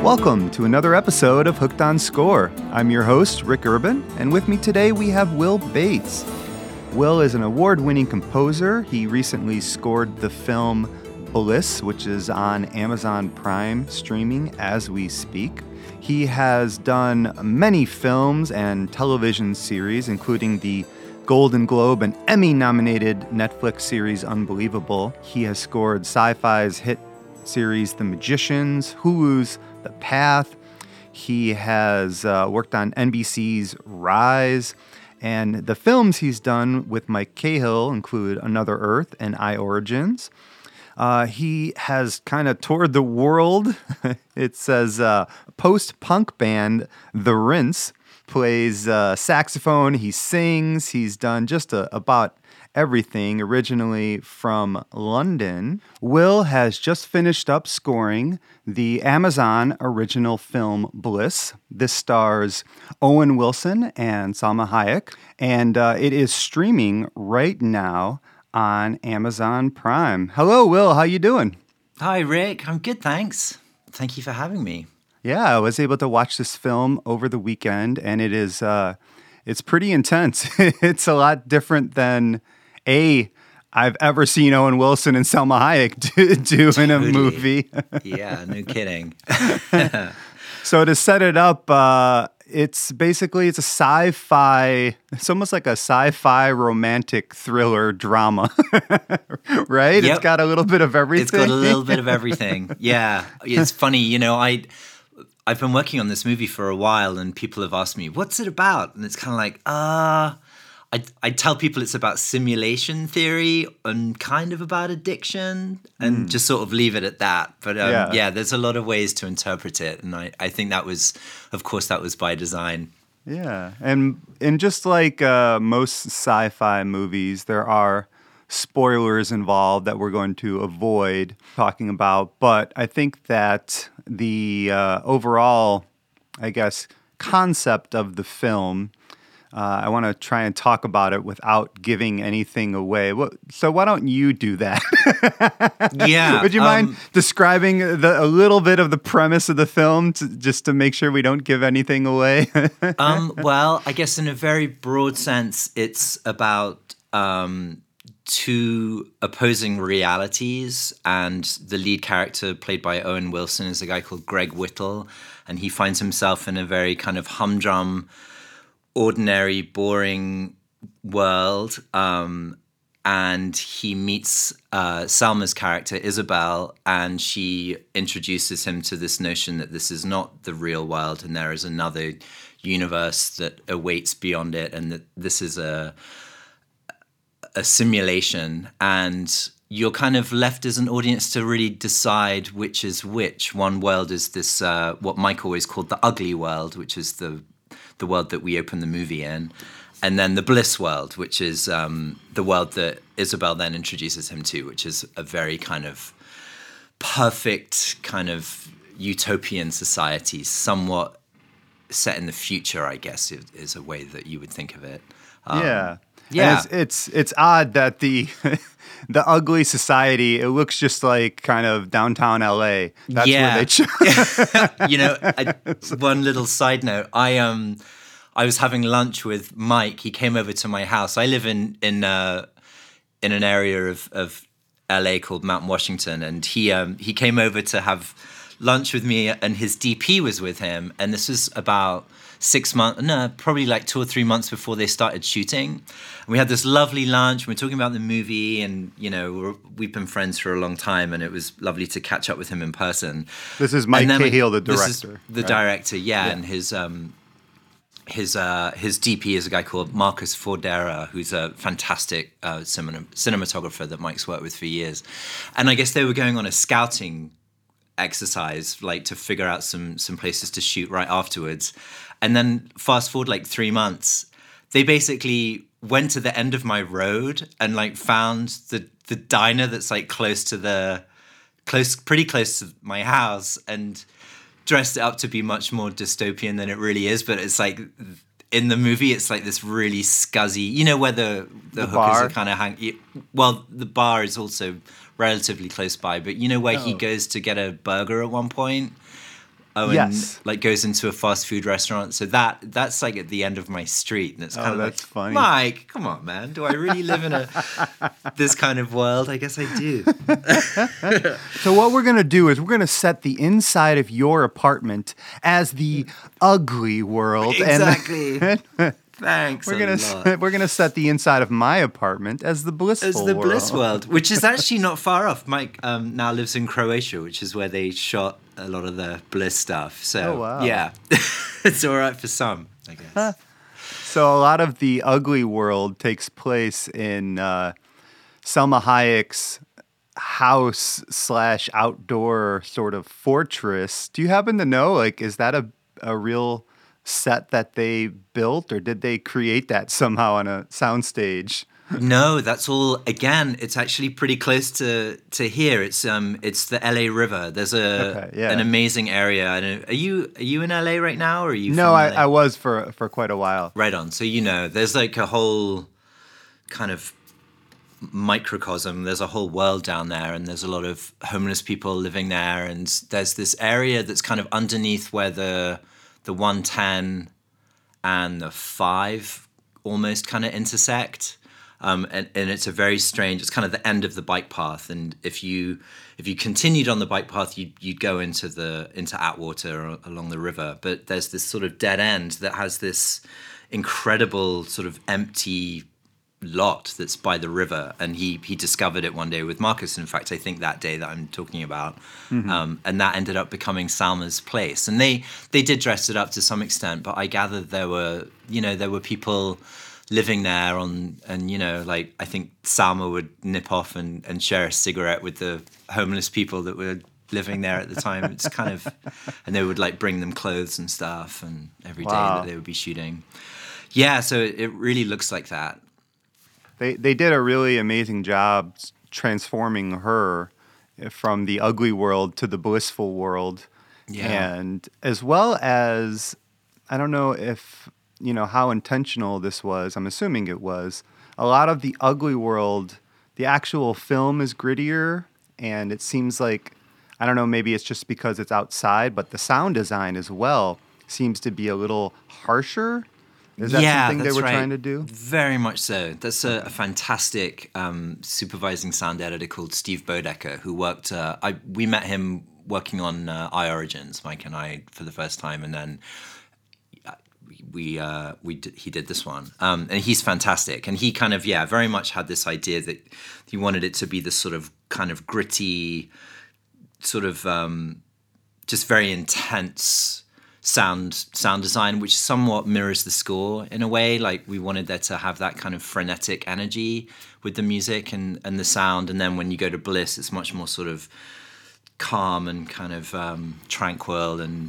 Welcome to another episode of Hooked on Score. I'm your host, Rick Urban, and with me today we have Will Bates. Will is an award-winning composer. He recently scored the film Bliss, which is on Amazon Prime streaming as we speak. He has done many films and television series, including the Golden Globe and Emmy-nominated Netflix series Unbelievable. He has scored Sci-Fi's hit series The Magicians, Hulu's The Path. He has worked on NBC's Rise, and the films he's done with Mike Cahill include Another Earth and I Origins. He has kind of toured the world. It says post-punk band The Rinse, plays saxophone, he sings, he's done just about everything, originally from London. Will has just finished up scoring the Amazon original film Bliss. This stars Owen Wilson and Salma Hayek, and it is streaming right now on Amazon Prime. Hello, Will. How you doing? Hi, Rick. I'm good, thanks. Thank you for having me. Yeah, I was able to watch this film over the weekend, and it is it's pretty intense. It's a lot different than I've ever seen Owen Wilson and Salma Hayek do in a movie. Yeah, no kidding. So to set it up, it's a sci-fi, it's almost like a sci-fi romantic thriller drama, right? Yep. It's got a little bit of everything. It's got a little bit of everything. Yeah. It's funny, I've been working on this movie for a while and people have asked me, what's it about? And it's kind of like, I tell people it's about simulation theory and kind of about addiction and just sort of leave it at that. But yeah, there's a lot of ways to interpret it. And I think that was by design. Yeah. And just like most sci-fi movies, there are spoilers involved that we're going to avoid talking about. But I think that the overall, concept of the film, I want to try and talk about it without giving anything away. So why don't you do that? Yeah. Would you mind describing a little bit of the premise of the film just to make sure we don't give anything away? Well, I guess in a very broad sense, it's about two opposing realities, and the lead character played by Owen Wilson is a guy called Greg Whittle, and he finds himself in a very kind of humdrum, ordinary, boring world, and he meets Salma's character, Isabel, and she introduces him to this notion that this is not the real world and there is another universe that awaits beyond it, and that this is a simulation, and you're kind of left as an audience to really decide which is which. One world is this, what Mike always called the ugly world, which is the world that we open the movie in, and then the bliss world, which is the world that Isabel then introduces him to, which is a very kind of perfect kind of utopian society, somewhat set in the future, I guess, is a way that you would think of it. Yeah. And it's odd that the ugly society, it looks just like kind of downtown LA. That's where they chose. One little side note. I was having lunch with Mike. He came over to my house. I live in an area of LA called Mount Washington, and he came over to have lunch with me, and his DP was with him, and this was about 6 months, probably like 2 or 3 months before they started shooting. And we had this lovely lunch. We were talking about the movie, and we've been friends for a long time, and it was lovely to catch up with him in person. This is Mike Cahill, the director. This is the director, yeah, and his DP is a guy called Marcus Fordera, who's a fantastic cinematographer that Mike's worked with for years. And I guess they were going on a scouting exercise, like to figure out some places to shoot right afterwards. And then fast forward like 3 months, they basically went to the end of my road and like found the diner that's like pretty close to my house, and dressed it up to be much more dystopian than it really is. But it's like in the movie, it's like this really scuzzy, where the hookers bar are kind of well, the bar is also relatively close by, but where he goes to get a burger at one point, Owen Yes. like goes into a fast food restaurant. So that's like at the end of my street, and it's kind of that's like, funny. Mike, come on, man. Do I really live in this kind of world? I guess I do. So what we're going to do is we're going to set the inside of your apartment as the ugly world. Exactly. And Thanks. we're gonna set the inside of my apartment as the blissful As the world. bliss world, which is actually not far off. Mike now lives in Croatia, which is where they shot a lot of the Bliss stuff. So Oh, wow. yeah, it's all right for some, I guess. So a lot of the ugly world takes place in Selma Hayek's house / outdoor sort of fortress. Do you happen to know, like, is that a real set that they built, or did they create that somehow on a soundstage? No, that's all. Again, it's actually pretty close to here. It's the LA River. There's an amazing area. I don't, are you in LA right now, or are you? No, from LA? I was for quite a while. Right on. So there's like a whole kind of microcosm. There's a whole world down there, and there's a lot of homeless people living there. And there's this area that's kind of underneath where the 110 and the 5 almost kind of intersect. And it's a very strange, it's kind of the end of the bike path. And if you continued on the bike path, you'd go into Atwater or along the river. But there's this sort of dead end that has this incredible sort of empty lot that's by the river, and he discovered it one day with Marcus. In fact, I think that day that I'm talking about, and that ended up becoming Salma's place. And they did dress it up to some extent, but I gathered there were people living there like I think Salma would nip off and share a cigarette with the homeless people that were living there at the time. It's kind of, and they would like bring them clothes and stuff, and every day that they would be shooting. Yeah, so it really looks like that. They did a really amazing job transforming her from the ugly world to the blissful world. Yeah. And as well as, I don't know if, how intentional this was. I'm assuming it was. A lot of the ugly world, the actual film is grittier, and it seems like, I don't know, maybe it's just because it's outside, but the sound design as well seems to be a little harsher. Is that something they were trying to do? Very much so. That's a fantastic supervising sound editor called Steve Bodecker, who worked. We met him working on iOrigins, Mike and I, for the first time, and then he did this one, and he's fantastic. And he kind of very much had this idea that he wanted it to be this sort of kind of gritty, sort of just very intense sound design, which somewhat mirrors the score in a way. Like we wanted there to have that kind of frenetic energy with the music and the sound. And then when you go to Bliss, it's much more sort of calm and kind of tranquil and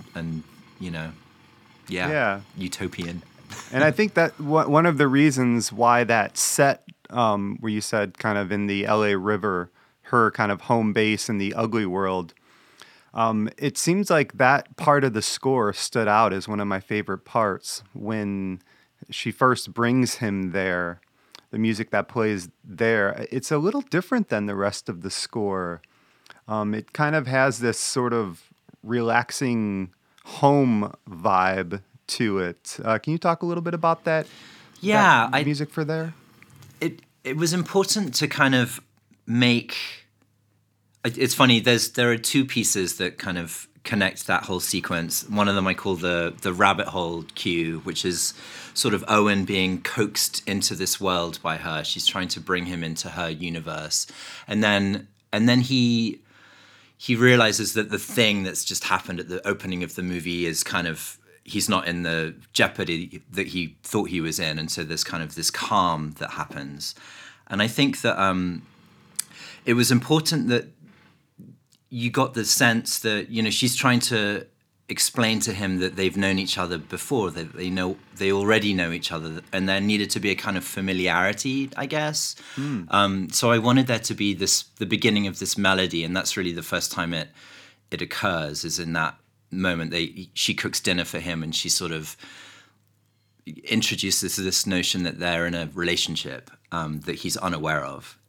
utopian. And I think that one of the reasons why that set, where you said kind of in the LA River, her kind of home base in the ugly world, it seems like that part of the score stood out as one of my favorite parts when she first brings him there. The music that plays there, it's a little different than the rest of the score. It kind of has this sort of relaxing home vibe to it. Can you talk a little bit about that? Yeah, that music for there. It was important to kind of make. It's funny. There are two pieces that kind of connect that whole sequence. One of them I call the rabbit hole cue, which is sort of Owen being coaxed into this world by her. She's trying to bring him into her universe, and then he realizes that the thing that's just happened at the opening of the movie is kind of, he's not in the jeopardy that he thought he was in, and so there's kind of this calm that happens. And I think that it was important that you got the sense that, she's trying to explain to him that they've known each other before, that they already know each other, and there needed to be a kind of familiarity, I guess. So I wanted there to be the beginning of this melody, and that's really the first time it occurs, is in that moment. She cooks dinner for him, and she sort of introduces this notion that they're in a relationship that he's unaware of.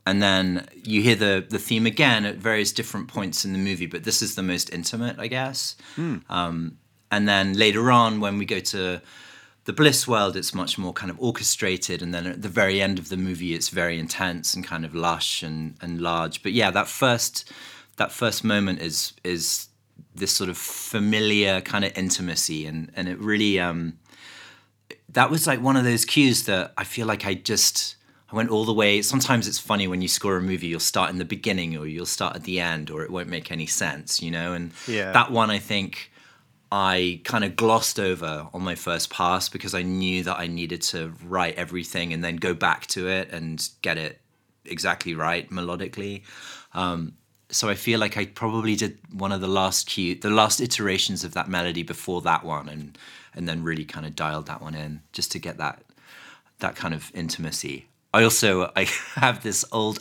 and then you hear the theme again at various different points in the movie, but this is the most intimate, I guess. And then later on, when we go to the Bliss world, it's much more kind of orchestrated, and then at the very end of the movie, it's very intense and kind of lush and large. But yeah, that first moment is this sort of familiar kind of intimacy, and it really that was like one of those cues that I feel like I went all the way. Sometimes it's funny when you score a movie, you'll start in the beginning or you'll start at the end, or it won't make any sense, you know. And that one, I think I kind of glossed over on my first pass because I knew that I needed to write everything and then go back to it and get it exactly right melodically. So I feel like I probably did one of the last iterations of that melody before that one, and then really kind of dialed that one in just to get that kind of intimacy. I have this old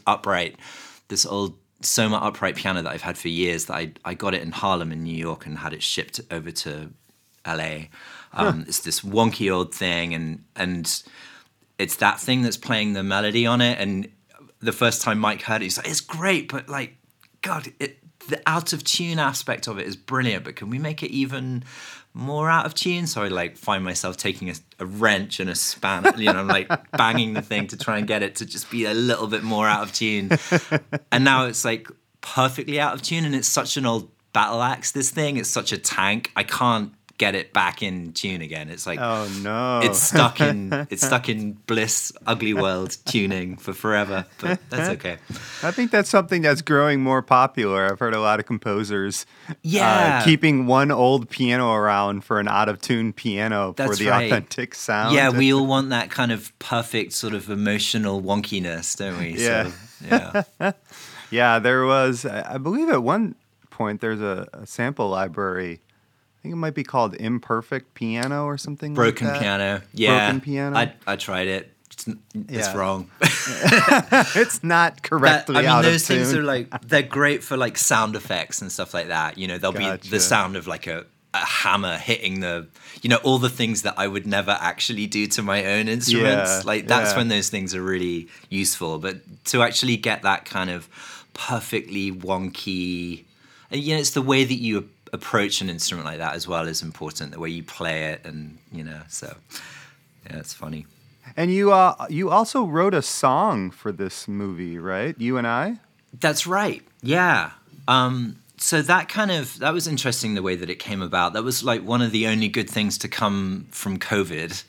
Soma upright piano that I've had for years that I got it in Harlem in New York and had it shipped over to LA. It's this wonky old thing, and it's that thing that's playing the melody on it. And the first time Mike heard it, he's like, "It's great, but like, God, the out of tune aspect of it is brilliant, but can we make it even more out of tune?" So I like find myself taking a wrench and a spanner, I'm like banging the thing to try and get it to just be a little bit more out of tune. And now it's like perfectly out of tune, and it's such an old battle axe, this thing. It's such a tank. I can't get it back in tune again. It's like, oh no, it's stuck in Bliss Ugly World tuning for forever, but that's okay. I think that's something that's growing more popular. I've heard a lot of composers keeping one old piano around for an out of tune piano for the authentic sound. Yeah, we all want that kind of perfect sort of emotional wonkiness, don't we? Yeah. So, yeah. Yeah, there was, I believe at one point there's a sample library. I think it might be called Imperfect Piano or something Broken like that. Piano. Yeah. Broken Piano. I tried it. It's wrong. It's not correctly out of tune. Those things are like, they're great for like sound effects and stuff like that. There'll be the sound of like a hammer hitting all the things that I would never actually do to my own instruments. That's when those things are really useful. But to actually get that kind of perfectly wonky, it's the way that you approach an instrument like that as well is important, the way you play it, and so yeah, it's funny. And you also wrote a song for this movie, right? You and I? That's right. Yeah. So that was interesting, the way that it came about. That was like one of the only good things to come from COVID.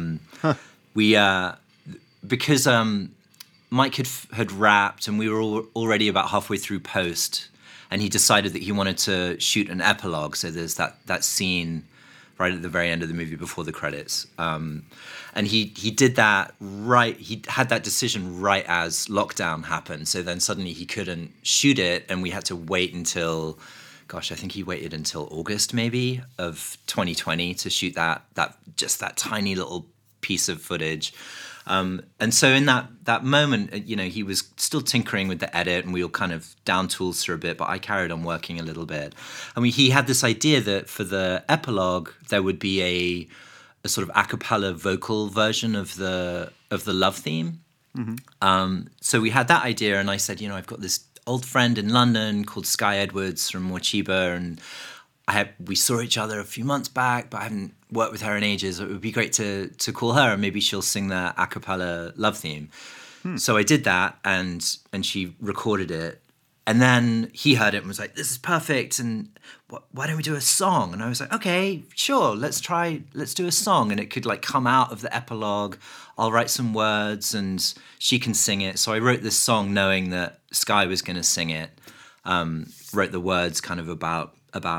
Because Mike had wrapped, and we were already about halfway through post, and he decided that he wanted to shoot an epilogue. So there's that scene right at the very end of the movie before the credits. And he did that right. He had that decision right as lockdown happened. So then suddenly he couldn't shoot it, and we had to wait until, I think he waited until August maybe of 2020 to shoot that tiny little piece of footage. And so in that moment, he was still tinkering with the edit, and we all kind of down tools for a bit, but I carried on working a little bit. I mean, he had this idea that for the epilogue, there would be a sort of a cappella vocal version of the love theme. Mm-hmm. So we had that idea, and I said, I've got this old friend in London called Sky Edwards from Mochiba, and we saw each other a few months back, but I haven't worked with her in ages. It would be great to call her, and maybe she'll sing the a cappella love theme. So I did that, and she recorded it. And then he heard it and was like, "This is perfect, and why don't we do a song?" And I was like, "Okay, sure, let's do a song." And it could like come out of the epilogue. I'll write some words, and she can sing it. So I wrote this song knowing that Sky was going to sing it. Wrote the words kind of about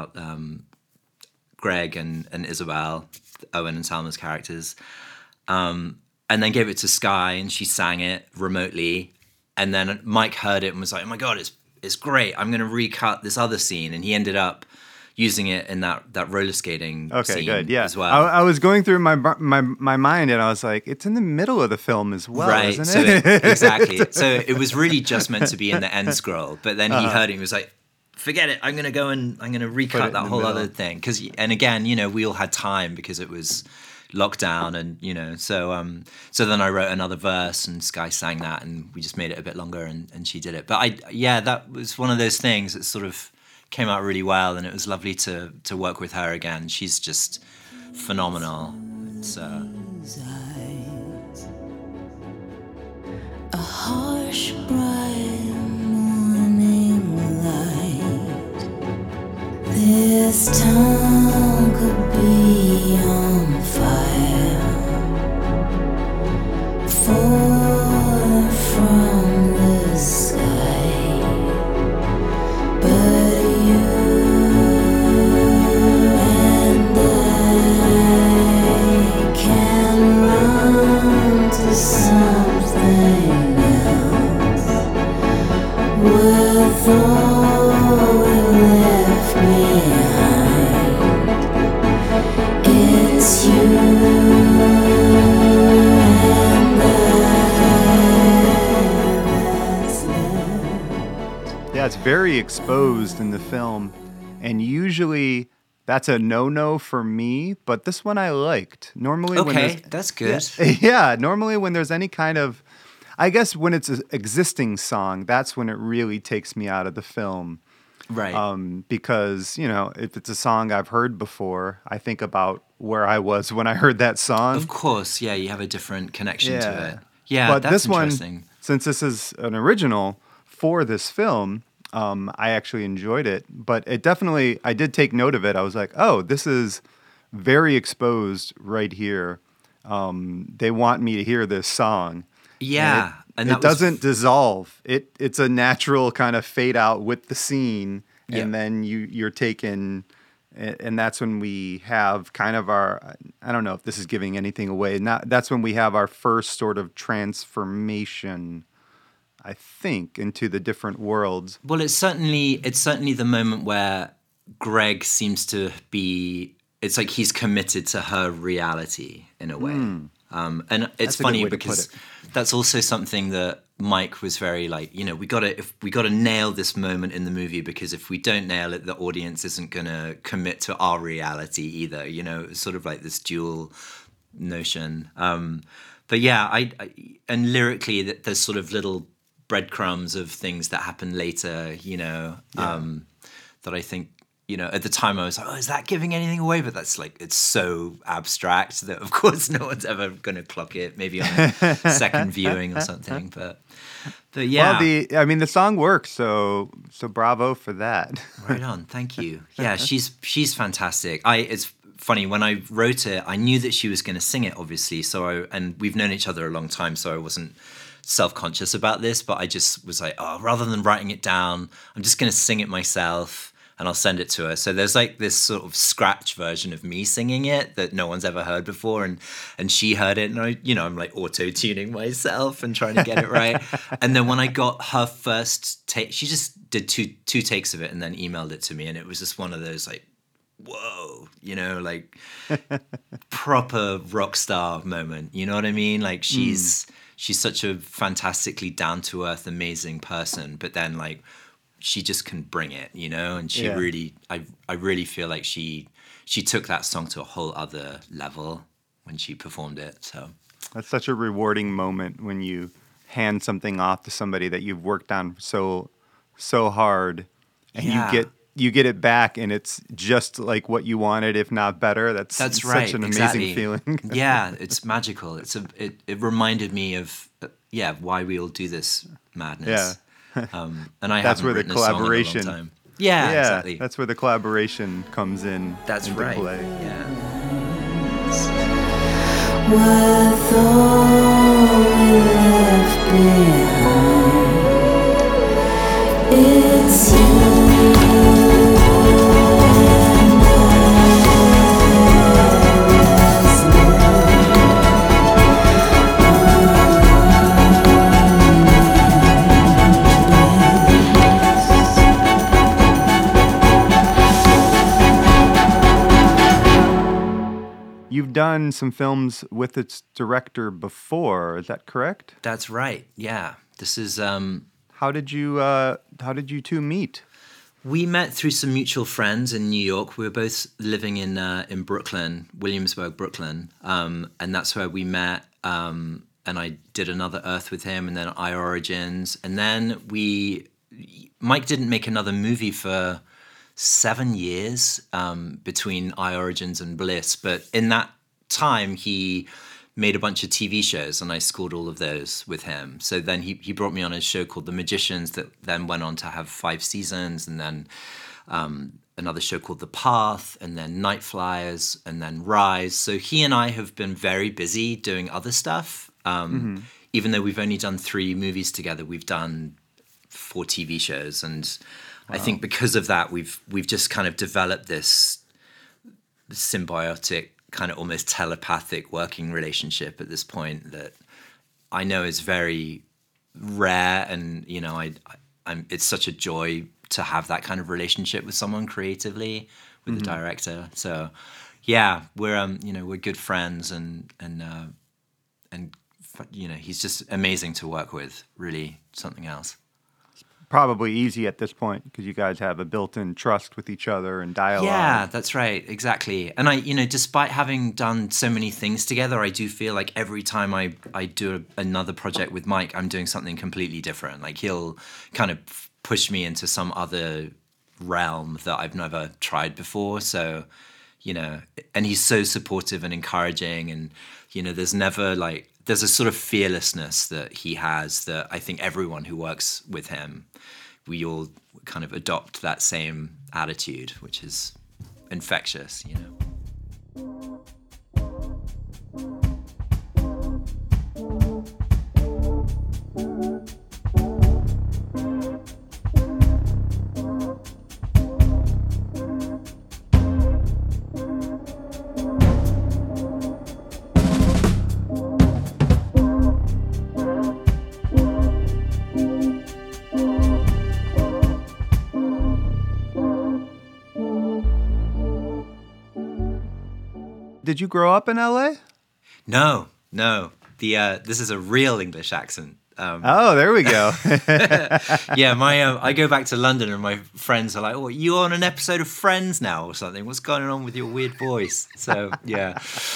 Greg and Isabel, Owen and Salma's characters, and then gave it to Sky, and she sang it remotely. And then Mike heard it and was like, "Oh my God, it's great. I'm going to recut this other scene." And he ended up using it in that roller skating scene as well. I was going through my mind, and I was like, it's in the middle of the film as well, right, isn't it? Exactly. So it was really just meant to be in the end scroll. But then he heard it and was like, "Forget it. I'm going to go and I'm going to recut that whole other thing." And again, we all had time because it was lockdown, and so then I wrote another verse, and Sky sang that, and we just made it a bit longer, and she did it. But that was one of those things that sort of came out really well, and it was lovely to work with her again. She's just phenomenal. A harsh, bright morning light. This town could be on fire. Far from the sky, but you and I can run to something else worth all we left behind. It's you. Yeah, it's very exposed in the film, and usually that's a no-no for me, but this one I liked. Normally, that's good. Yeah, normally when there's any kind of, I guess when it's an existing song, that's when it really takes me out of the film. Right. Because, if it's a song I've heard before, I think about where I was when I heard that song. Of course, yeah, you have a different connection to it. Yeah, but that's this interesting. One, since this is an original for this film, I actually enjoyed it. But it definitely, I did take note of it. I was like, oh, this is very exposed right here. They want me to hear this song. Yeah. And it doesn't dissolve. It's a natural kind of fade out with the scene. And then you're taken, and that's when we have kind of our, I don't know if this is giving anything away. That's when we have our first sort of transformation, I think, into the different worlds. Well, it's certainly the moment where Greg seems to be, it's like he's committed to her reality in a way. And it's funny because that's also something that Mike was very like, we got to nail this moment in the movie, because if we don't nail it, the audience isn't going to commit to our reality either. It's sort of like this dual notion. But yeah, I and lyrically, there's sort of little breadcrumbs of things that happen later, that I think, at the time I was like, oh, is that giving anything away? But that's like, it's so abstract that of course no one's ever going to clock it, maybe on a second viewing or something. But yeah. Well, the song works, so bravo for that. Right on. Thank you. Yeah, she's fantastic. It's funny, when I wrote it, I knew that she was going to sing it, obviously. And we've known each other a long time, so I wasn't self-conscious about this, but I just was like, oh, rather than writing it down, I'm just going to sing it myself, and I'll send it to her. So there's like this sort of scratch version of me singing it that no one's ever heard before, and she heard it, and I'm like auto-tuning myself and trying to get it right. And then when I got her first take, she just did two takes of it and then emailed it to me, and it was just one of those like, whoa, like proper rock star moment. You know what I mean? Like she's such a fantastically down-to-earth, amazing person, but then like she just can bring it, and she really, I really feel like she took that song to a whole other level when she performed it. So that's such a rewarding moment when you hand something off to somebody that you've worked on so hard, and you get it back, and it's just like what you wanted, if not better. That's right, such an amazing feeling. Yeah, it's magical. It reminded me of why we all do this madness. Yeah. And I that's haven't where written the collaboration. A song in a long time. Yeah, exactly. That's where the collaboration comes in. That's into right. Play. Yeah. Worth all we left behind. It's you. You've done some films with its director before, is that correct? That's right. Yeah. This is How did you two meet? We met through some mutual friends in New York. We were both living in Brooklyn, Williamsburg, Brooklyn, and that's where we met. And I did another Earth with him, and then I Origins, and then Mike didn't make another movie for 7 years between I Origins and Bliss, but in that time he made a bunch of TV shows, and I scored all of those with him. So then he brought me on a show called The Magicians that then went on to have 5 seasons, and then another show called The Path, and then Night Flyers, and then Rise. So he and I have been very busy doing other stuff. Even though we've only done 3 movies together, we've done 4 TV shows, and I think because of that, we've just kind of developed this symbiotic, kind of almost telepathic working relationship at this point that I know is very rare, and you know, it's such a joy to have that kind of relationship with someone creatively, with the director. So, yeah, we're good friends, and you know, he's just amazing to work with. Really, something else. Probably easy at this point because you guys have a built-in trust with each other and dialogue. Yeah, that's right, exactly. And despite having done so many things together, I do feel like every time I do another project with Mike, I'm doing something completely different. Like he'll kind of push me into some other realm that I've never tried before. So, you know, and he's so supportive and encouraging, and you know, there's a sort of fearlessness that he has that I think everyone who works with him, we all kind of adopt that same attitude, which is infectious, you know. Did you grow up in LA? No. This is a real English accent. Oh, there we go. Yeah, I go back to London, and my friends are like, "Oh, you on an episode of Friends now or something? What's going on with your weird voice?" So yeah,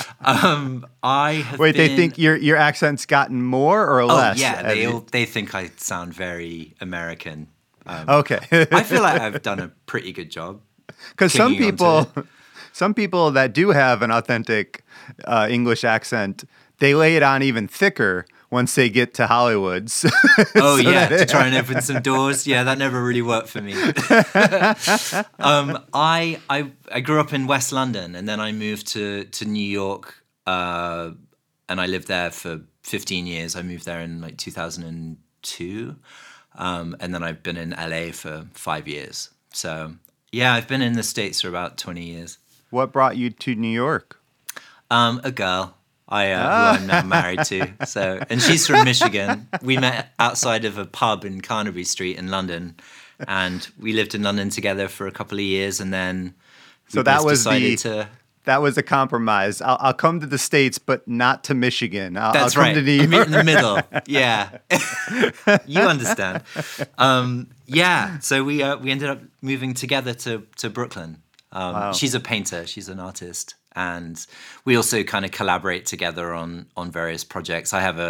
Wait, they think your accent's gotten more or less? Oh yeah, they think I sound very American. Okay, I feel like I've done a pretty good job. Because some people that do have an authentic English accent, they lay it on even thicker once they get to Hollywood. Oh, yeah, to try and open some doors. Yeah, that never really worked for me. I grew up in West London, and then I moved to New York, and I lived there for 15 years. I moved there in like 2002, and then I've been in LA for 5 years. So, yeah, I've been in the States for about 20 years. What brought you to New York? A girl who I'm now married to. So, and she's from Michigan. We met outside of a pub in Carnaby Street in London, and we lived in London together for a couple of years, and then that was a compromise. I'll come to the States, but not to Michigan. I'll come right. To New York. I meet in the middle. Yeah, you understand. Yeah. So we ended up moving together to Brooklyn. Wow. She's a painter. She's an artist, and we also kind of collaborate together on various projects. I have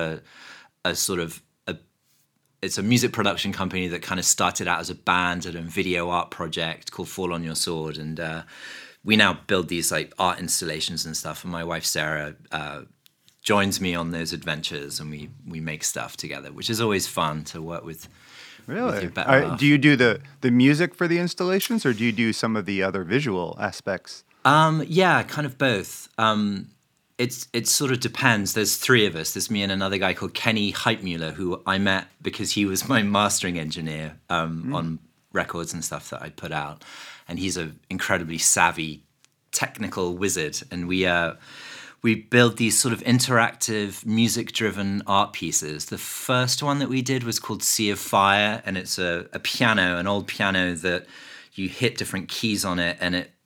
it's a music production company that kind of started out as a band and a video art project called Fall on Your Sword, and we now build these like art installations and stuff. And my wife Sarah joins me on those adventures, and we make stuff together, which is always fun to work with. Really? Do you do the music for the installations, or do you do some of the other visual aspects? Yeah, kind of both. It sort of depends. There's 3 of us. There's me and another guy called Kenny Heitmuller, who I met because he was my mastering engineer on records and stuff that I put out. And he's an incredibly savvy technical wizard. And we build these sort of interactive, music-driven art pieces. The first one that we did was called Sea of Fire, and it's a piano, an old piano that you hit different keys on it, and it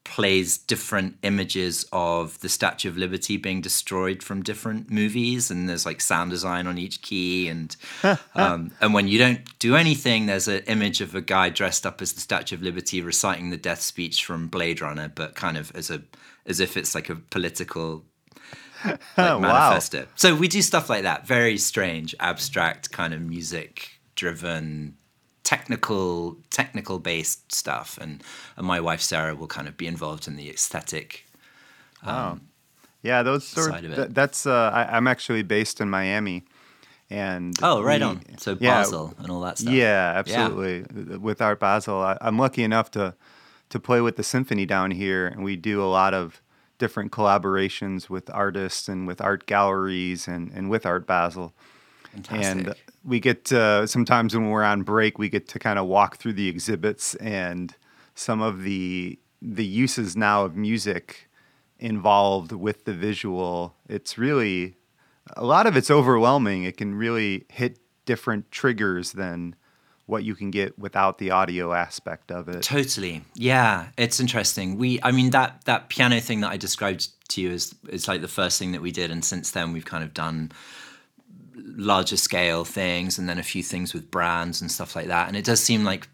plays different images of the Statue of Liberty being destroyed from different movies, and there's like sound design on each key, and when you don't do anything, there's an image of a guy dressed up as the Statue of Liberty reciting the death speech from Blade Runner, but kind of as if it's like a political manifesto. So we do stuff like that, very strange, abstract kind of music driven, technical based stuff, and my wife Sarah will kind of be involved in the aesthetic Yeah, those sort side of it. that's I'm actually based in Miami, and right on. So Basel and all that stuff. Yeah, absolutely. With Art Basel, I'm lucky enough to play with the symphony down here, and we do a lot of different collaborations with artists and with art galleries and with Art Basel. Fantastic. And we get sometimes when we're on break, we get to kind of walk through the exhibits and some of the uses now of music involved with the visual. It's really, a lot of it's overwhelming. It can really hit different triggers than what you can get without the audio aspect of it. Totally. Yeah, it's interesting. That piano thing that I described to you is like the first thing that we did, and since then we've kind of done larger scale things and then a few things with brands and stuff like that. And it does seem like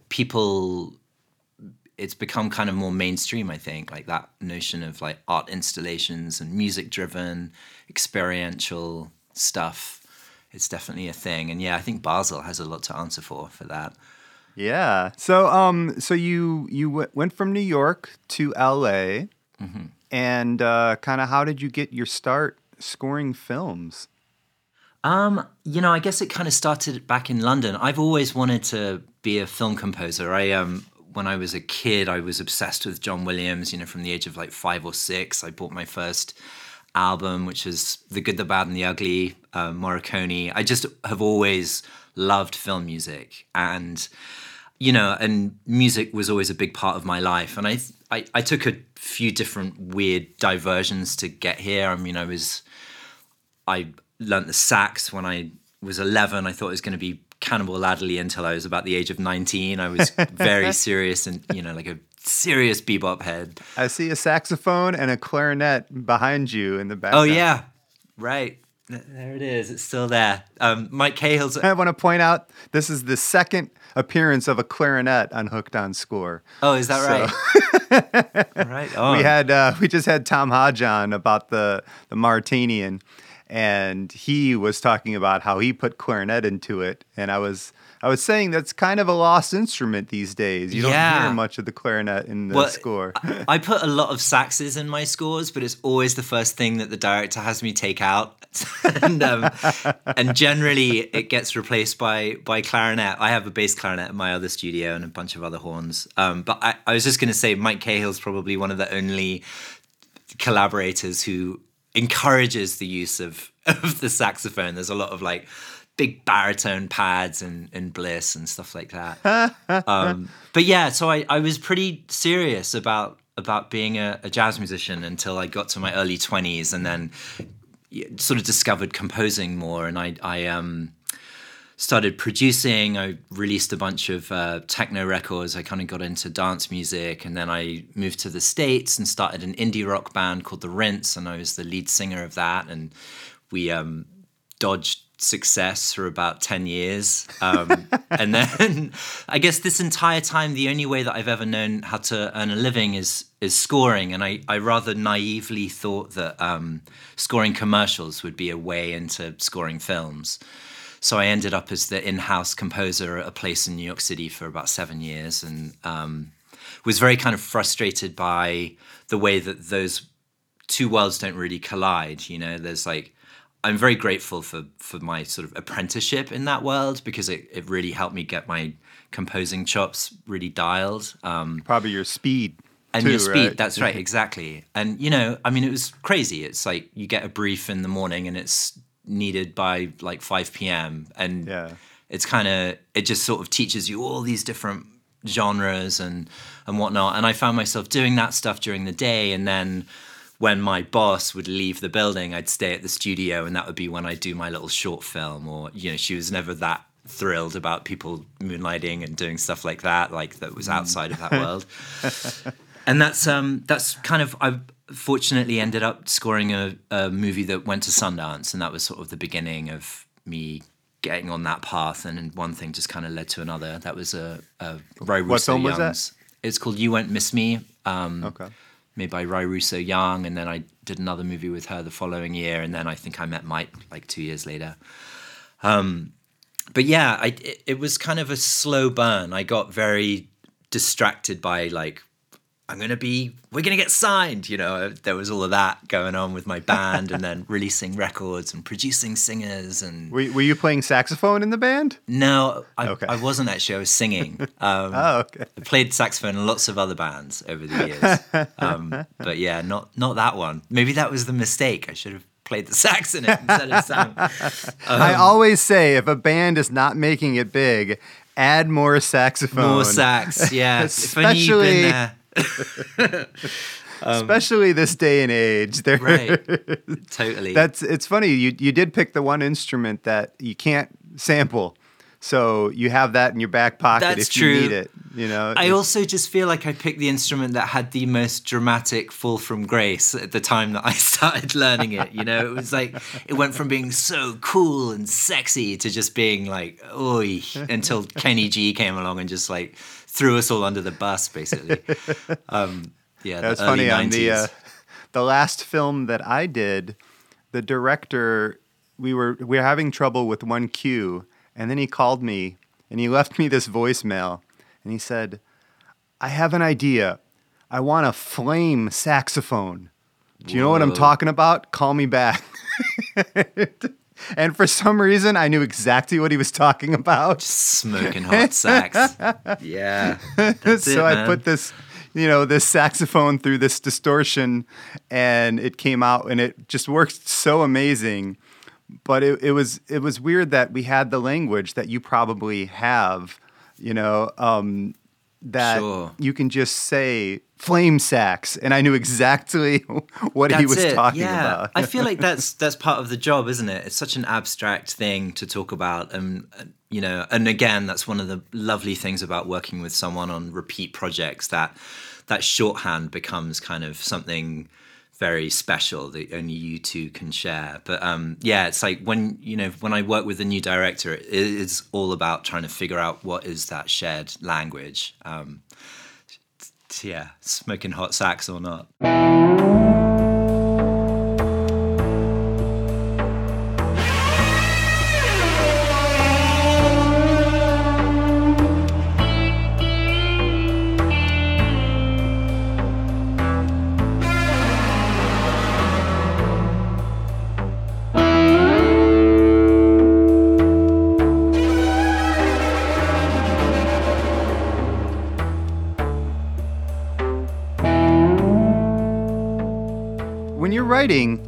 it's become kind of more mainstream, I think, like that notion of like art installations and music driven experiential stuff. It's definitely a thing. And yeah, I think Basel has a lot to answer for that. Yeah. So you went from New York to LA, and kind of how did you get your start scoring films? I guess it kind of started back in London. I've always wanted to be a film composer. When I was a kid, I was obsessed with John Williams, from the age of like 5 or 6. I bought my first album, which is The Good, the Bad, and the Ugly, Morricone. I just have always loved film music, and music was always a big part of my life. And I took a few different weird diversions to get here. I learnt the sax when I was 11. I thought it was going to be Cannibal Adderley until I was about the age of 19. I was very serious and, like a serious bebop head. I see a saxophone and a clarinet behind you in the background. Oh, yeah. Right. There it is. It's still there. Mike Cahill's... I want to point out this is the second appearance of a clarinet on Hooked on Score. Oh, is that right? Right on. We just had Tom Hodge on about the Mauritanian, and he was talking about how he put clarinet into it, and I was saying that's kind of a lost instrument these days. You don't hear much of the clarinet in the score. I put a lot of saxes in my scores, but it's always the first thing that the director has me take out, and generally it gets replaced by clarinet. I have a bass clarinet in my other studio and a bunch of other horns. But I was just going to say Mike Cahill's probably one of the only collaborators who encourages the use of the saxophone. There's a lot of like big baritone pads and bliss and stuff like that. But yeah, so I was pretty serious about being a jazz musician until I got to my early 20s, and then sort of discovered composing more, and I started producing. I released a bunch of techno records. I kind of got into dance music, and then I moved to the States and started an indie rock band called The Rinse, and I was the lead singer of that, and we dodged success for about 10 years. And then I guess this entire time, the only way that I've ever known how to earn a living is scoring. And I rather naively thought that scoring commercials would be a way into scoring films. So I ended up as the in-house composer at a place in New York City for about 7 years, and was very kind of frustrated by the way that those two worlds don't really collide. There's like, I'm very grateful for my sort of apprenticeship in that world, because it really helped me get my composing chops really dialed. Probably your speed. And too, your speed, right? That's right, exactly. And, it was crazy. It's like you get a brief in the morning and it's needed by like 5 p.m. And it's it just sort of teaches you all these different genres and whatnot. And I found myself doing that stuff during the day, and then when my boss would leave the building, I'd stay at the studio, and that would be when I'd do my little short film. Or, she was never that thrilled about people moonlighting and doing stuff like that was outside of that world. And that's kind of, I fortunately ended up scoring a movie that went to Sundance, and that was sort of the beginning of me getting on that path, and then one thing just kind of led to another. That was a Rai Russo. What film was Young's. that? It's called You Won't Miss Me. Okay. Made by Rai Russo Young, and then I did another movie with her the following year, and then I think I met Mike like 2 years later. But yeah, it was kind of a slow burn. I got very distracted by like, we're gonna get signed. You know, there was all of that going on with my band, and then releasing records and producing singers. And Were you playing saxophone in the band? no, Okay. I wasn't actually. I was singing. Oh, okay. I played saxophone in lots of other bands over the years, but yeah, not that one. Maybe that was the mistake. I should have played the sax in it instead of sang. I always say if a band is not making it big, add more saxophone. More sax, yeah. If only you'd Especially- been there. Especially this day and age. Right. Totally. It's funny. You did pick the one instrument that you can't sample, so you have that in your back pocket That's if true. you need it. You know. I also just feel like I picked the instrument that had the most dramatic fall from grace at the time that I started learning it. You know, it was like, it went from being so cool and sexy to just being like, oi, until Kenny G came along and just like threw us all under the bus, basically. Yeah, That's the early funny. 90s. On the last film that I did, the director, we were having trouble with one cue, and then he called me and he left me this voicemail, and he said, "I have an idea. I want a flame saxophone. Do you know what I'm Whoa. talking about? Call me back." And for some reason, I knew exactly what he was talking about. Smoking hot sax. Yeah. That's So it, I man. put this, this saxophone through this distortion, and it came out, and it just worked so amazing. But it was weird that we had the language that you probably have, that Sure. you can just say flame sax, and I knew exactly what he was talking about. I feel like that's part of the job, isn't it? It's such an abstract thing to talk about, and and again, that's one of the lovely things about working with someone on repeat projects, that shorthand becomes kind of something very special that only you two can share. But it's like when I work with a new director, it is all about trying to figure out what is that shared language. Yeah, smoking hot sax or not. When you're writing,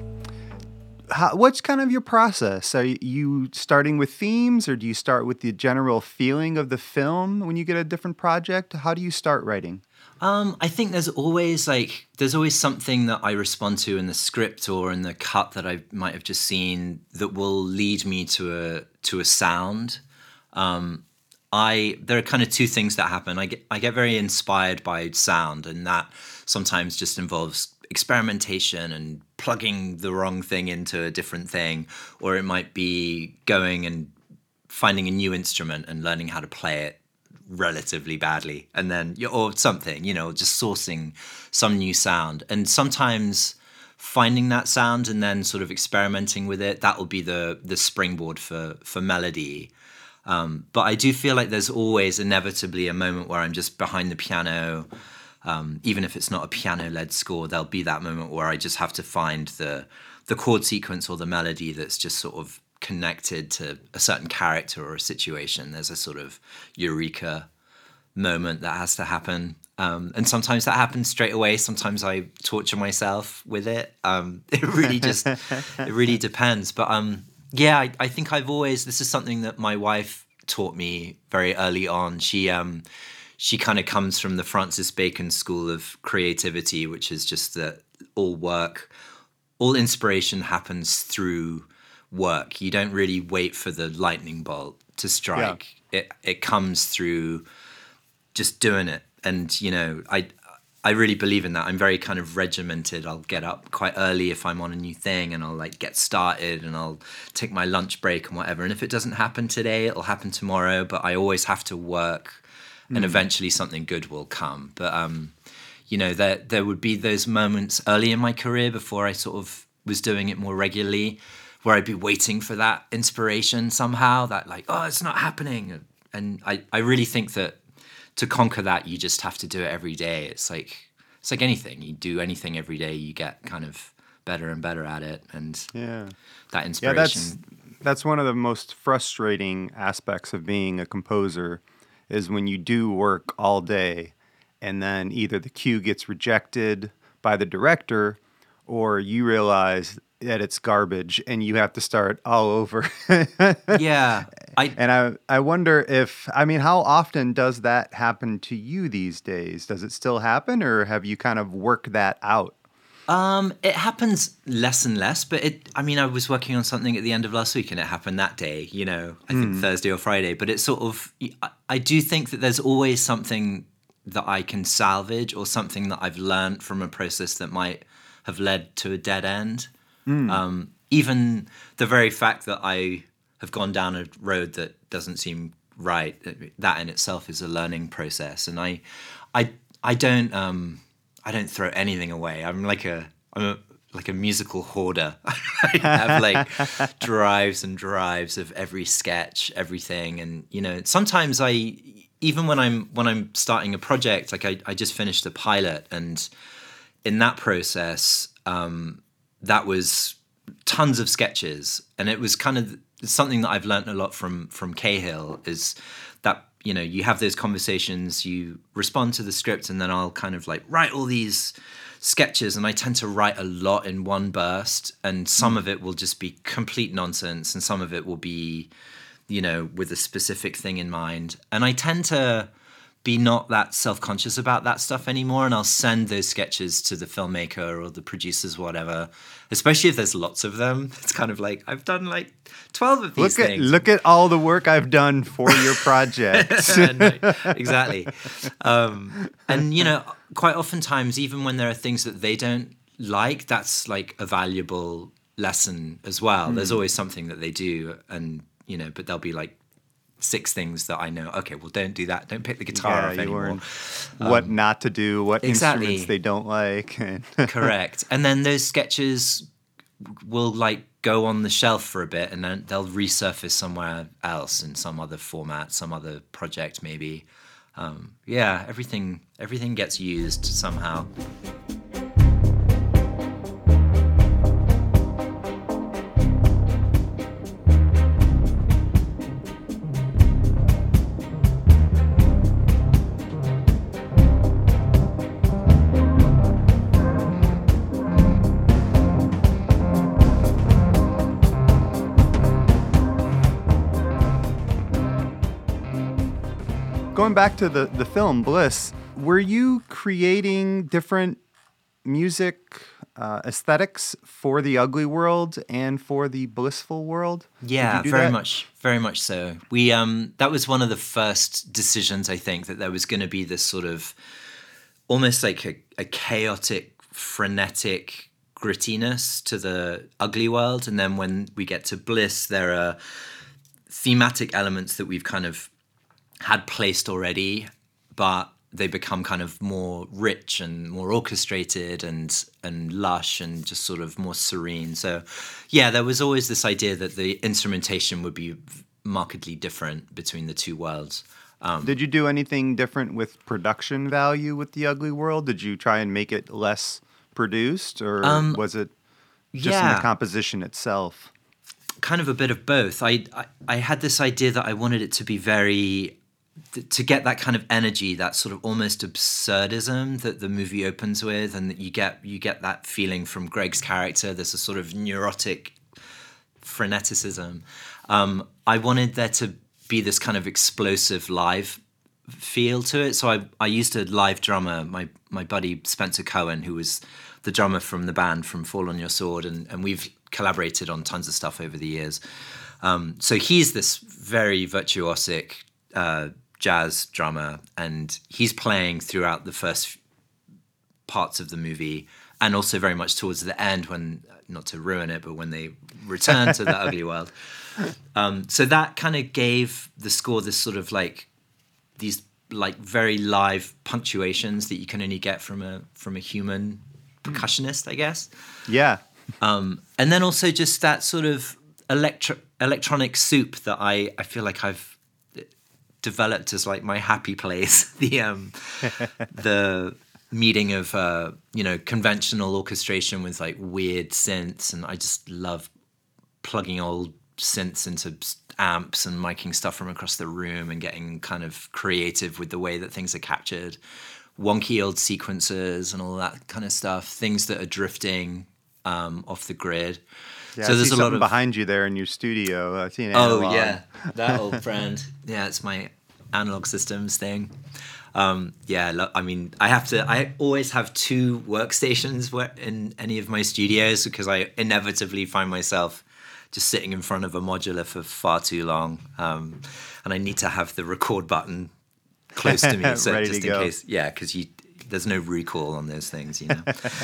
what's kind of your process? Are you starting with themes, or do you start with the general feeling of the film when you get a different project? How do you start writing? I think there's always something that I respond to in the script or in the cut that I might have just seen that will lead me to a sound. There are kind of two things that happen. I get very inspired by sound, and that sometimes just involves experimentation and plugging the wrong thing into a different thing, or it might be going and finding a new instrument and learning how to play it relatively badly, and then or something, just sourcing some new sound. And sometimes finding that sound and then sort of experimenting with it, that will be the springboard for melody. But I do feel like there's always inevitably a moment where I'm just behind the piano. Even if it's not a piano-led score, there'll be that moment where I just have to find the chord sequence or the melody that's just sort of connected to a certain character or a situation. There's a sort of eureka moment that has to happen. And sometimes that happens straight away. Sometimes I torture myself with it. It really depends. But I think this is something that my wife taught me very early on. She kind of comes from the Francis Bacon school of creativity, which is just that all inspiration happens through work. You don't really wait for the lightning bolt to strike. Yeah. It comes through just doing it. And, I I really believe in that. I'm very kind of regimented. I'll get up quite early if I'm on a new thing, and I'll like get started, and I'll take my lunch break and whatever. And if it doesn't happen today, it'll happen tomorrow. But I always have to work, and eventually something good will come. But you know, there would be those moments early in my career before I sort of was doing it more regularly, where I'd be waiting for that inspiration somehow. That like, oh, it's not happening. And I really think that to conquer that, you just have to do it every day. It's like anything. You do anything every day, you get kind of better and better at it. And that inspiration. Yeah, that's one of the most frustrating aspects of being a composer is when you do work all day and then either the cue gets rejected by the director or you realize that it's garbage and you have to start all over. Yeah. I wonder if, I mean, how often does that happen to you these days? Does it still happen, or have you kind of worked that out? It happens less and less, but I was working on something at the end of last week and it happened that day, you know, I think Thursday or Friday, but it's sort of, I do think that there's always something that I can salvage or something that I've learned from a process that might have led to a dead end. Even the very fact that I have gone down a road that doesn't seem right, that in itself is a learning process. And I don't throw anything away. I'm like a musical hoarder. I have like drives and drives of every sketch, everything. And you know, sometimes even when I'm starting a project, like I just finished a pilot, and in that process, that was tons of sketches, and it was kind of something that I've learned a lot from Cahill is that, you know, you have those conversations, you respond to the script, and then I'll kind of like write all these sketches, and I tend to write a lot in one burst, and some of it will just be complete nonsense, and some of it will be, you know, with a specific thing in mind. And I tend to be not that self-conscious about that stuff anymore, and I'll send those sketches to the filmmaker or the producers, whatever, especially if there's lots of them. It's kind of like, I've done like 12 of these things. Look at all the work I've done for your project. Exactly. And, you know, quite oftentimes, even when there are things that they don't like, that's like a valuable lesson as well. There's always something that they do, and, you know, but they'll be like, 6 things that I know. Okay, well, don't do that. Don't pick the guitar up anymore. What not to do, what instruments they don't like. Correct. And then those sketches will like go on the shelf for a bit, and then they'll resurface somewhere else in some other format, some other project maybe. Everything gets used somehow. Going back to the film Bliss, were you creating different music aesthetics for the ugly world and for the blissful world? Yeah, very much so. We that was one of the first decisions, I think, that there was going to be this sort of almost like a chaotic, frenetic grittiness to the ugly world, and then when we get to Bliss, there are thematic elements that we've kind of had placed already, but they become kind of more rich and more orchestrated and lush and just sort of more serene. So yeah, there was always this idea that the instrumentation would be markedly different between the two worlds. Did you do anything different with production value with The Ugly World? Did you try and make it less produced, or was it just in the composition itself? Kind of a bit of both. I had this idea that I wanted it to be to get that kind of energy, that sort of almost absurdism that the movie opens with, and that you get that feeling from Greg's character. There's a sort of neurotic freneticism. I wanted there to be this kind of explosive live feel to it. So I used a live drummer, my buddy Spencer Cohen, who was the drummer from the band from Fall on Your Sword, and we've collaborated on tons of stuff over the years. So he's this very virtuosic jazz drummer, and he's playing throughout the first parts of the movie, and also very much towards the end when, not to ruin it, but when they return to the ugly world. So that kind of gave the score this sort of like these like very live punctuations that you can only get from a human percussionist, I guess. Yeah. And then also just that sort of electronic soup that I feel like I've developed as like my happy place. The meeting of conventional orchestration with like weird synths, and I just love plugging old synths into amps and miking stuff from across the room and getting kind of creative with the way that things are captured, wonky old sequences and all that kind of stuff, things that are drifting off the grid. Yeah, so I there's see a lot something of behind you there in your studio. I see an analog. Oh yeah, that old friend. Yeah, it's my analog systems thing. I always have two workstations in any of my studios because I inevitably find myself just sitting in front of a modular for far too long, and I need to have the record button close to me, so Ready just to in go. case. Yeah, because there's no recall on those things, you know.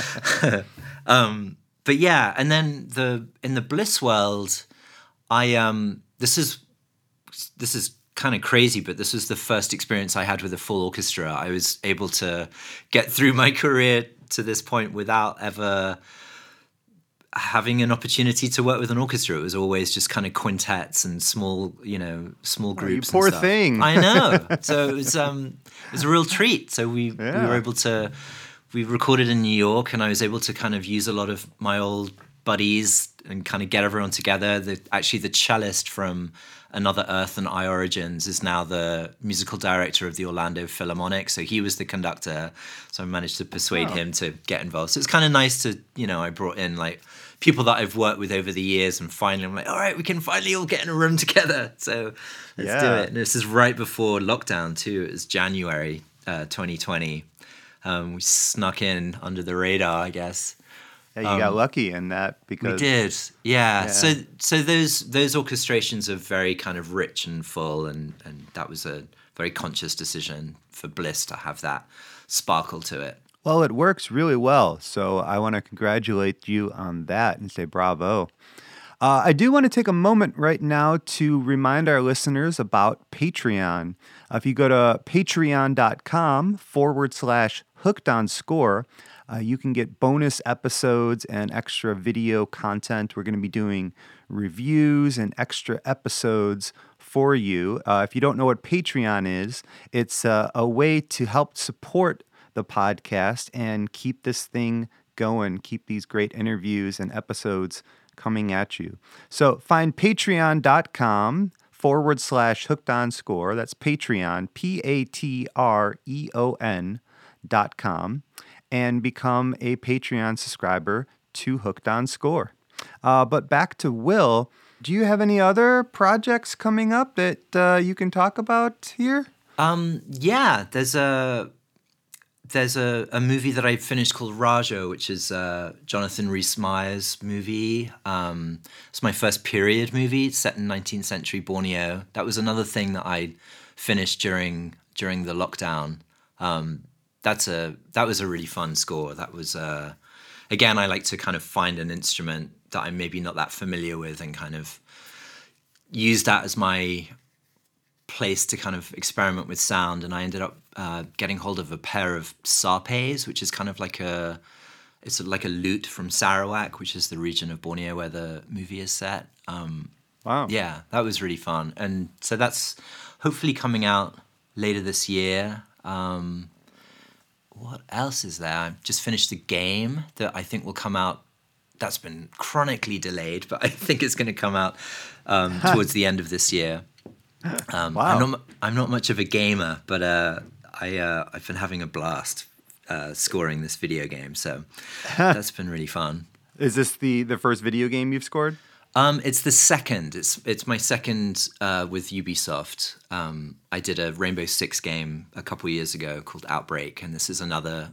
But yeah, and then in the Bliss world, this is kind of crazy, but this was the first experience I had with a full orchestra. I was able to get through my career to this point without ever having an opportunity to work with an orchestra. It was always just kind of quintets and small groups. poor and stuff. thing. I know. So it was a real treat. So we were able to. We recorded in New York, and I was able to kind of use a lot of my old buddies and kind of get everyone together. Actually, the cellist from Another Earth and I Origins is now the musical director of the Orlando Philharmonic. So he was the conductor. So I managed to persuade him to get involved. So it's kind of nice to, I brought in like people that I've worked with over the years, and finally I'm like, all right, we can finally all get in a room together. So let's do it. And this is right before lockdown too. It was January 2020. We snuck in under the radar, I guess. Yeah, you got lucky in that because we did. Yeah. So those orchestrations are very kind of rich and full, and that was a very conscious decision for Bliss to have that sparkle to it. Well, it works really well. So I want to congratulate you on that and say bravo. I do want to take a moment right now to remind our listeners about Patreon. If you go to patreon.com/hookedonscore, you can get bonus episodes and extra video content. We're going to be doing reviews and extra episodes for you. If you don't know what Patreon is, it's a way to help support the podcast and keep this thing going, keep these great interviews and episodes coming at you. So find patreon.com/hookedonscore. That's Patreon, Patreon.com, and become a Patreon subscriber to Hooked on Score. But back to Will, do you have any other projects coming up that you can talk about here? Yeah, there's a movie that I finished called Rajo, which is Jonathan Rhys-Meyers' movie. It's my first period movie. It's set in 19th century Borneo. That was another thing that I finished during the lockdown. That was a really fun score. That was again, I like to kind of find an instrument that I'm maybe not that familiar with and kind of use that as my place to kind of experiment with sound. And I ended up getting hold of a pair of sarpes, which is kind of like a lute from Sarawak, which is the region of Borneo where the movie is set. Wow. Yeah, that was really fun. And so that's hopefully coming out later this year. What else is there? I've just finished a game that I think will come out. That's been chronically delayed, but I think it's going to come out towards the end of this year. Wow. I'm not much of a gamer, but I've been having a blast scoring this video game, so that's been really fun. Is this the first video game you've scored? It's the second. It's my second with Ubisoft. I did a Rainbow Six game a couple years ago called Outbreak, and this is another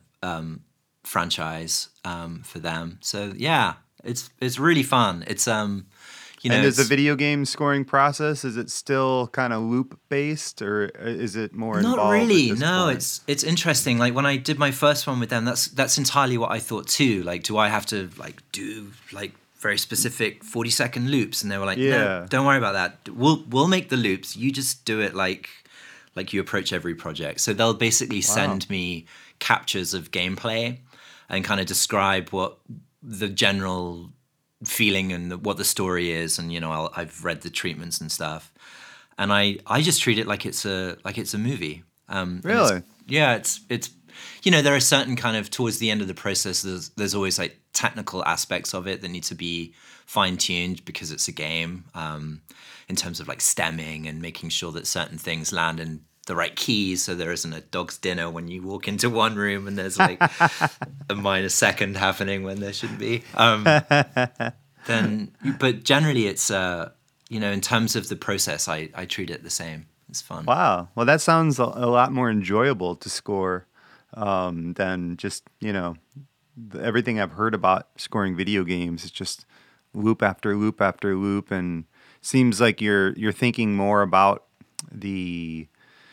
franchise for them. So yeah, it's really fun. It's you know, And is the it's video game scoring process, is it still kind of loop based, or is it more not involved at really. this No, point? it's interesting. Like when I did my first one with them, that's entirely what I thought too. Like, do I have to like do like very specific 40-second loops? And they were like, no, Yeah. don't worry about that. We'll make the loops. You just do it like you approach every project. So they'll basically send me captures of gameplay and kind of describe what the general feeling and what the story is, and I've read the treatments and stuff, and I just treat it like it's a movie. And Really? it's there are certain kind of towards the end of the process. There's always like technical aspects of it that need to be fine tuned because it's a game. In terms of like stemming and making sure that certain things land in the right keys, so there isn't a dog's dinner when you walk into one room and there's like a minor second happening when there shouldn't be. But generally it's in terms of the process, I treat it the same. It's fun. Wow. Well, that sounds a lot more enjoyable to score than just, everything I've heard about scoring video games is just loop after loop after loop, and seems like you're thinking more about the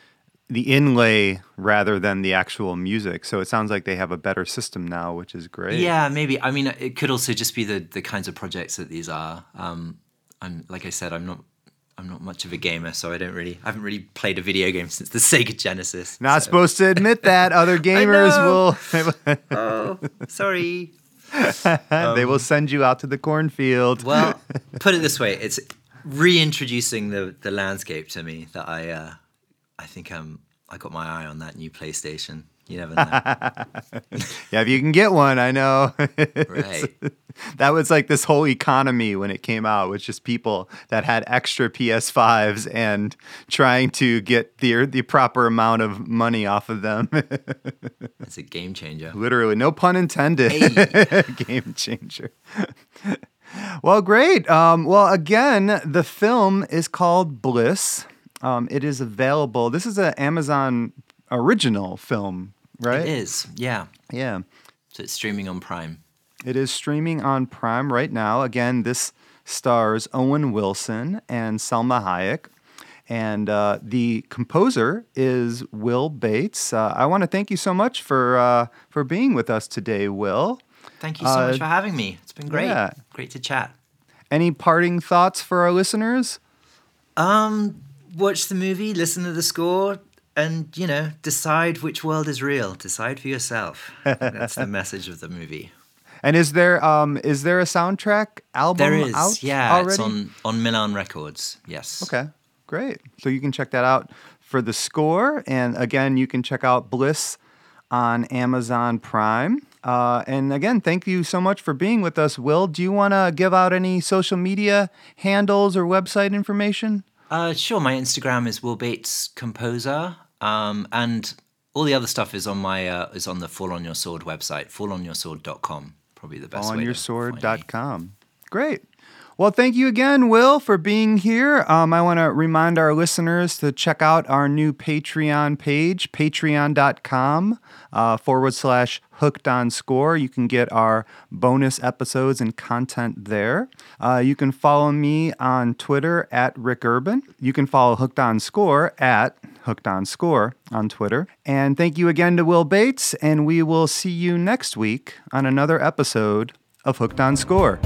inlay rather than the actual music. So it sounds like they have a better system now, which is great. Yeah, maybe. I mean, it could also just be the kinds of projects that these are. I'm like I said, I'm not much of a gamer, so I haven't really played a video game since the Sega Genesis. Not supposed to admit that. Other gamers will Oh, sorry. they will send you out to the cornfield. Well, put it this way: it's reintroducing the landscape to me that I think I got my eye on that new PlayStation. You never know. Yeah, if you can get one, I know. Right. That was like this whole economy when it came out, was just people that had extra PS5s and trying to get the proper amount of money off of them. It's a game changer. Literally, no pun intended. Hey. Game changer. Well, great. Well, again, the film is called Bliss. It is available. This is an Amazon original film, right? It is, yeah. Yeah. So it's streaming on Prime. It is streaming on Prime right now. Again, this stars Owen Wilson and Selma Hayek. And the composer is Will Bates. I want to thank you so much for being with us today, Will. Thank you so much for having me. It's been great. Yeah. Great to chat. Any parting thoughts for our listeners? Watch the movie, listen to the score, and, decide which world is real. Decide for yourself. That's the message of the movie. And is there a soundtrack album There is, out yeah. already? It's on Milan Records, yes. Okay, great. So you can check that out for the score. And again, you can check out Bliss on Amazon Prime. And again, thank you so much for being with us, Will. Do you want to give out any social media handles or website information? Sure. My Instagram is Will Bates Composer, and all the other stuff is on the Fall on Your Sword website, fallonyoursword.com. Probably the best way to find me. FallOnYourSword.com. Great. Well, thank you again, Will, for being here. I want to remind our listeners to check out our new Patreon page, patreon.com /Hooked on Score. You can get our bonus episodes and content there. You can follow me on Twitter at Rick Urban. You can follow Hooked on Score at Hooked on Score on Twitter. And thank you again to Will Bates, and we will see you next week on another episode of Hooked on Score.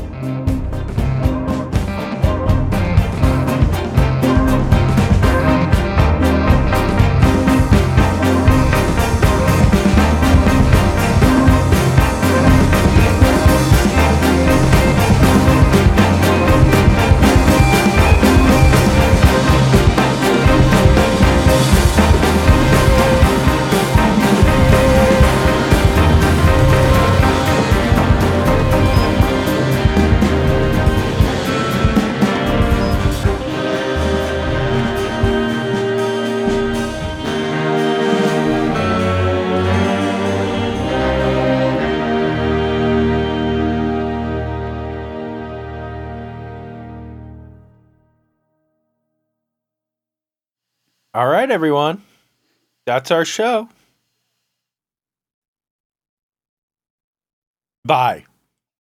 All right, everyone. That's our show. Bye.